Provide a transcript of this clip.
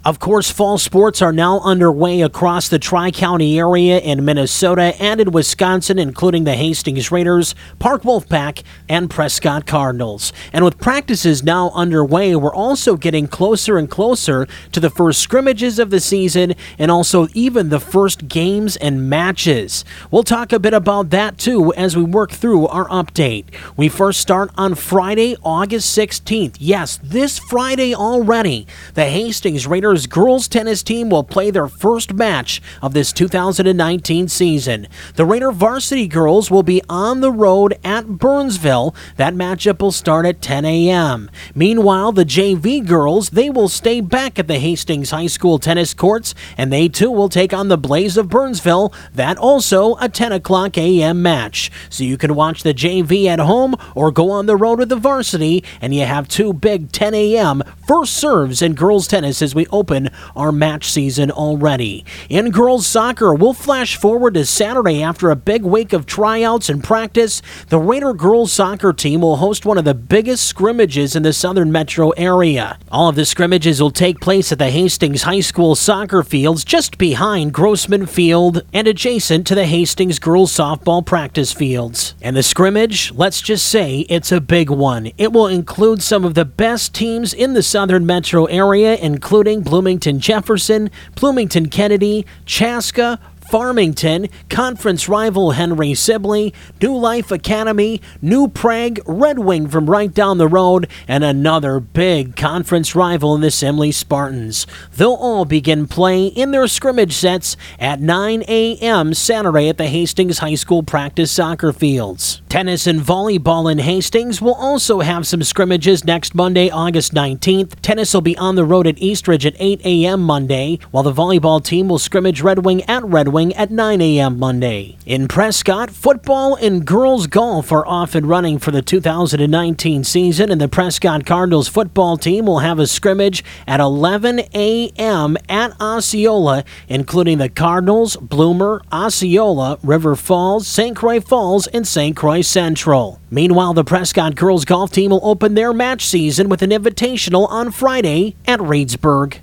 Of course, fall sports are now underway across the Tri-County area in Minnesota and in Wisconsin, including the Hastings Raiders, Park Wolfpack, and Prescott Cardinals. And with practices now underway, we're also getting closer and closer to the first scrimmages of the season and also even the first games and matches. We'll talk a bit about that too as we work through our update. We first start on Friday, August 16th. Yes, this Friday already, the Hastings Raiders girls tennis team will play their first match of this 2019 season. The Raider varsity girls will be on the road at Burnsville. That matchup will start at 10 a.m. Meanwhile, the JV girls, they will stay back at the Hastings High School tennis courts, and they too will take on the Blaze of Burnsville. That also a 10 o'clock a.m. match. So you can watch the JV at home or go on the road with the varsity, and you have two big 10 a.m. first serves in girls tennis as we open our match season already. In girls soccer, we'll flash forward to Saturday after a big week of tryouts and practice. The Raider girls soccer team will host one of the biggest scrimmages in the southern metro area. All of the scrimmages will take place at the Hastings High School soccer fields just behind Grossman Field and adjacent to the Hastings girls softball practice fields. And the scrimmage, let's just say it's a big one. It will include some of the best teams in the southern metro area, including Bloomington Jefferson, Bloomington Kennedy, Chaska, Farmington, conference rival Henry Sibley, New Life Academy, New Prague, Red Wing from right down the road, and another big conference rival in the Simley Spartans. They'll all begin play in their scrimmage sets at 9 a.m. Saturday at the Hastings High School practice soccer fields. Tennis and volleyball in Hastings will also have some scrimmages next Monday, August 19th. Tennis will be on the road at Eastridge at 8 a.m. Monday, while the volleyball team will scrimmage Red Wing at Red Wing at 9 a.m. Monday. In Prescott, football and girls golf are off and running for the 2019 season, and the Prescott Cardinals football team will have a scrimmage at 11 a.m. at Osceola, including the Cardinals, Bloomer, Osceola, River Falls, St. Croix Falls, and St. Croix Central. Meanwhile, the Prescott girls golf team will open their match season with an invitational on Friday at Reedsburg.